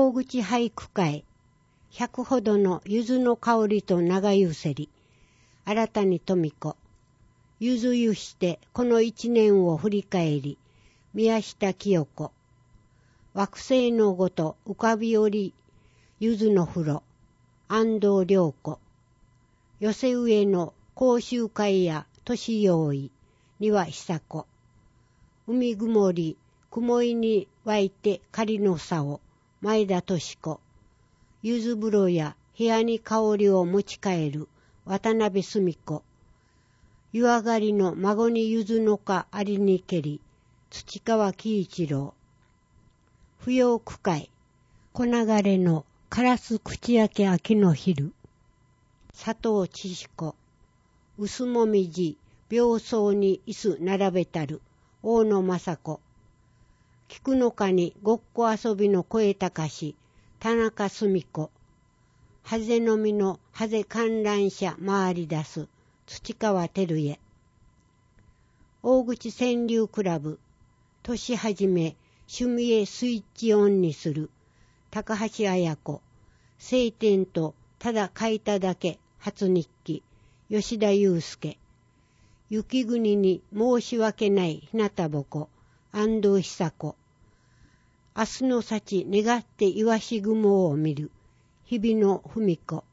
大口俳句会、100ほどの柚子の香りと長ゆせり、新たに富子、ゆずゆしてこの一年を振り返り、宮下清子、惑星のごと浮かびおり、ゆずの風呂、安藤良子、寄せ植えの講習会や年用意、庭久子、海曇り、雲井に湧いて仮の竿、前田敏子、ゆず風呂や部屋に香りを持ち帰る渡辺澄子、湯上がりの孫にゆずの花ありにけり、土川喜一郎、不要区会、小流れのカラス口焼け秋の昼、佐藤千彦、薄もみじ、病巣に椅子並べたる、大野雅子、菊の花にごっこ遊びの声高し、田中澄子、ハゼの実のハゼ観覧車回り出す、土川照也、大口川柳クラブ、年始め、趣味へスイッチオンにする、高橋彩子、晴天とただ書いただけ、初日記、吉田祐介、雪国に申し訳ない日向ぼこ、安藤久子、明日の幸願ってイワシ雲を見る、日々の文子、